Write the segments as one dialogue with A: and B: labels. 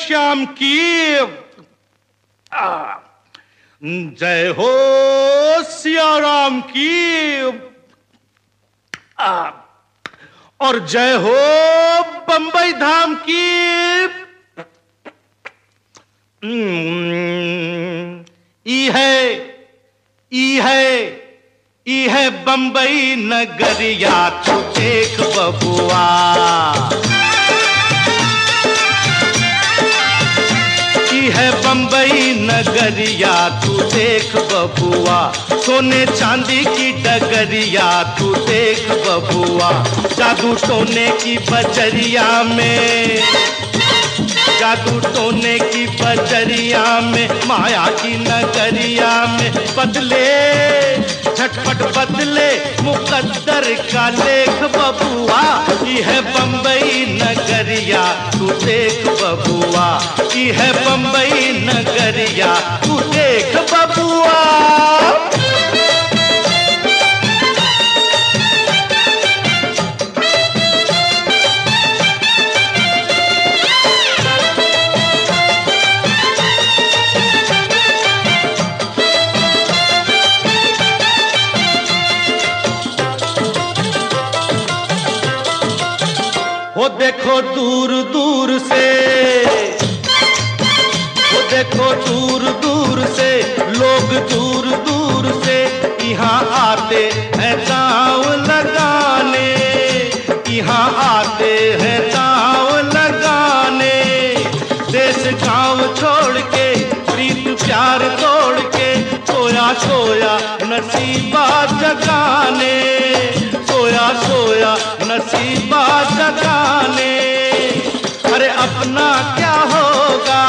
A: श्याम की जय हो सिया राम की और जय हो बंबई धाम की। ई है बंबई नगरिया तू देख बबुआ। ई है बंबई नगरिया तू देख बबुआ। सोने चांदी की डगरिया तू देख बबुआ। जादू टोने की बजरिया में, जादू टोने की बजरिया में, माया की नगरिया में बदले झटपट बदले मुकद्दर का लेख बबुआ। ये है बंबई नगरिया तू देख बबुआ। ये है बंबई नगरिया तू देख बबुआ। वो देखो दूर दूर से, वो देखो दूर दूर से लोग दूर दूर से यहाँ आते हैं दांव लगाने, यहाँ आते हैं दांव लगाने। देश गांव छोड़ के प्रीत प्यार तोड़ के सोया सोया नसीबा जगाने, सोया सोया नसीबा जगाने। अरे अपना क्या होगा,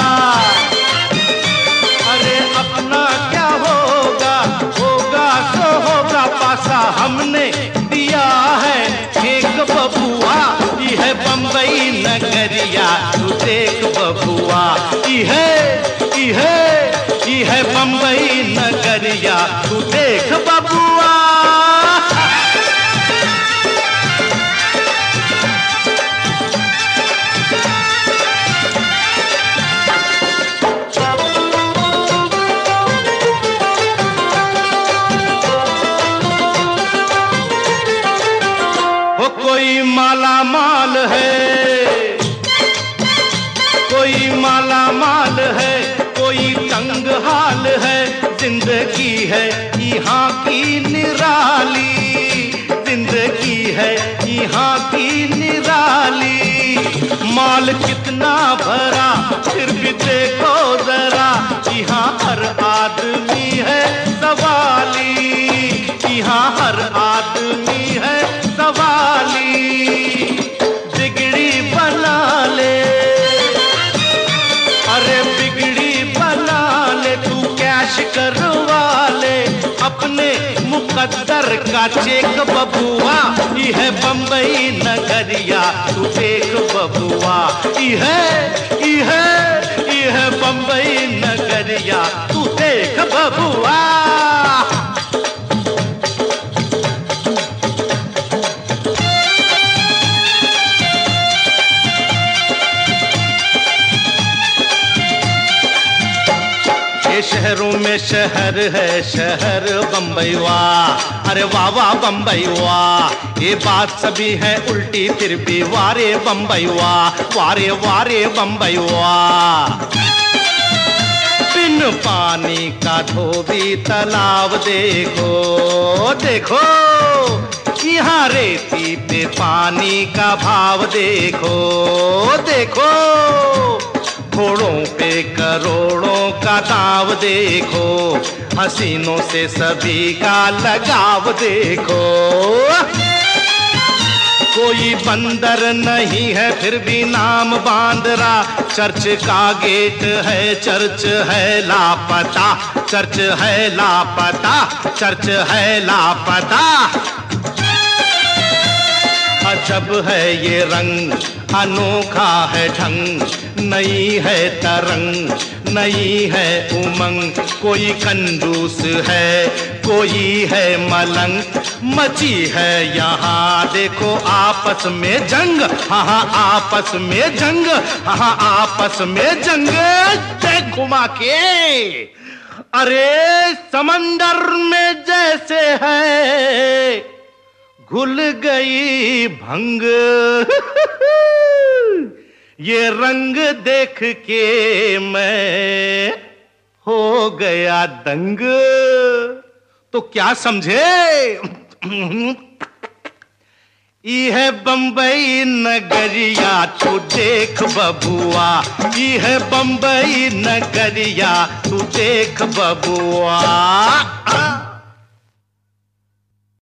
A: अरे अपना क्या होगा, होगा सो होगा पासा हमने दिया है एक बबुआ। ये है बंबई नगरिया तू देख बबुआ। ये है बंबई नगरिया तू देख बबुआ। कोई माला माल है, कोई माला माल है, कोई तंग हाल है। जिंदगी है यहाँ की निराली, जिंदगी है यहाँ की निराली। माल कितना भरा फिर भी देखो जरा, यहाँ हर आदमी है सवाली, यहाँ हर आदमी है सवाली। बिगड़ी बना ले, अरे बिगड़ी बना ले, तू कैश करवा ले अपने मुकद्दर का चेक बबुआ। ये है बंबई नगरिया तू देख बबुआ। ये है बंबई नगरिया तू देख बबुआ। शहरों में शहर है शहर बंबई वाह। अरे वाह वाह बंबई वाह। ये बात सभी है उल्टी फिर भी वारे बंबई वाह, वारे वारे बंबई वाह। बिन पानी का धोबी तालाब देखो, देखो यहाँ रेती पे पानी का भाव देखो, देखो घोड़ों पे करोड़ों का दाव देखो। हसीनों से सभी का लगाव देखो। कोई बंदर नहीं है फिर भी नाम बांदरा। चर्च का गेट है चर्च है लापता, चर्च है लापता, चर्च है लापता। अजब है ये रंग अनोखा है ढंग, नई है तरंग, नई है उमंग, कोई कंजूस है, कोई है मलंग, मची है यहाँ देखो आपस में जंग, हाँ आपस में जंग, हाँ आपस में जंग। देख घुमा के, अरे समंदर में जैसे है घुल गई भंग, ये रंग देख के मैं हो गया दंग। तो क्या समझे? ये बंबई नगरिया तू देख बबुआ, ये बंबई नगरिया तू देख बबुआ।